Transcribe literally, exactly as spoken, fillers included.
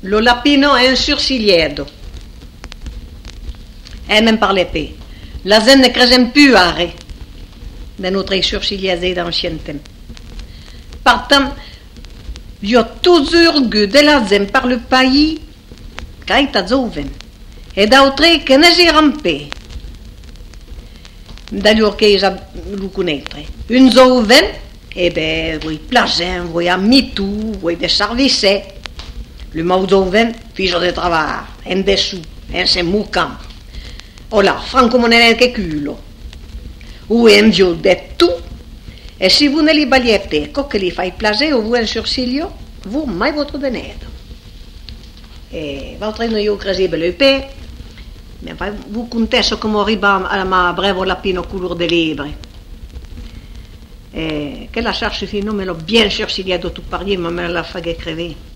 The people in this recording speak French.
Lo lapino è un sursigliedo. E même par l'épée. La zen ne crèzem plus are de notre sursigliese d'ancien temps. Partant, io toujours gu de la zen par le pays caita zoven. E d'autre che ne girampe. D'ailleurs che ja lo connaître. Un zoven, e be, voi plagen, voi amitu, voi de service. Le mau zoven, figlio de travail, en dessous, en se mucam. Ola, franco monene che culo. Ou en viol de tout. Et si vous ne li baliete, co che li fai plager ou vous un sursilio, vous mai votre denedo. E votre no io cresi belupe, mais vous contesso come arriva a ma brevo lapino couleur de libre. E che la charge fino me l'ho bien sursigliato tout parier, ma me la fa crever.